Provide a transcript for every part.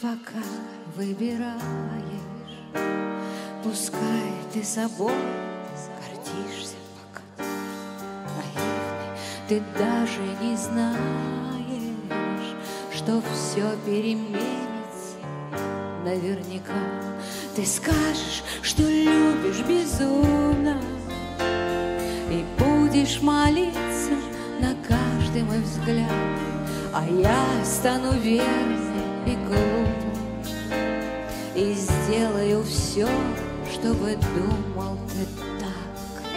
пока выбираешь, пускай ты собой гордишься пока. Наивный, ты даже не знаешь, что все переменится наверняка. Ты скажешь, что любишь безумно, и будешь молиться на каждый мой взгляд, а я стану верной и глупой и сделаю все, чтобы думал ты так.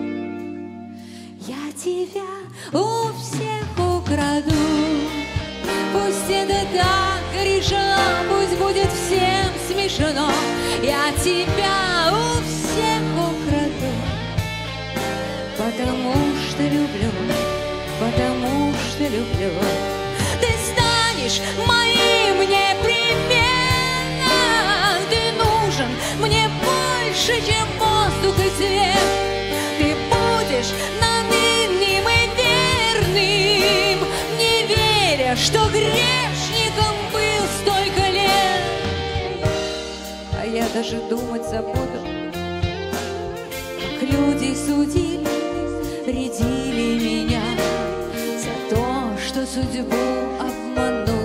Я тебя у всех украду, пусть это так решено, пусть будет всем смешно. Я тебя у всех украду, потому что люблю, потому что люблю. Ты станешь моим непременно, ты нужен мне больше, чем воздух и свет. Ты будешь наныльным и верным, не веря, что грешником был столько лет. А я даже думать забуду, как люди судили, рядили меня за то, что судьбу обманул,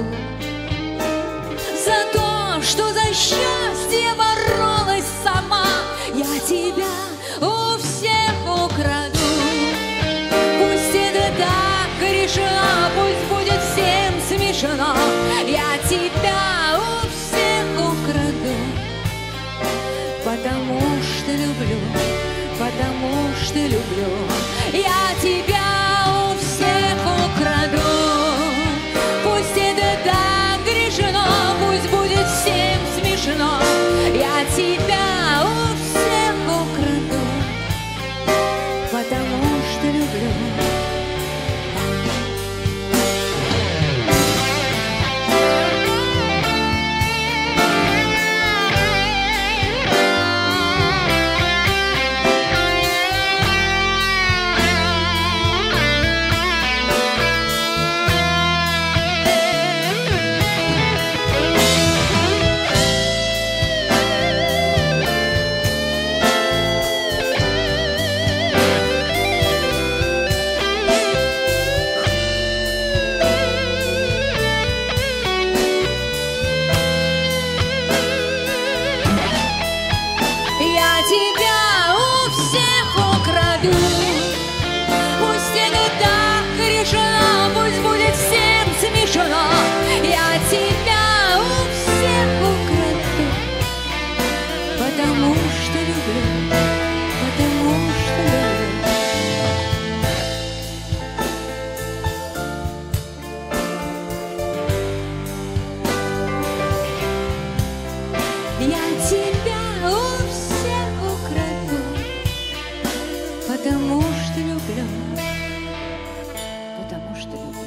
за то, что за счастье боролась сама. Я тебя у всех украду, пусть это так решено, пусть будет всем смешно. Я тебя у всех украду, потому что люблю, потому что люблю. Я тебя у всех украду, пусть это так грешно, пусть будет всем смешно. Я тебя у всех украду, потому что люблю. Потому что люблю, потому что люблю.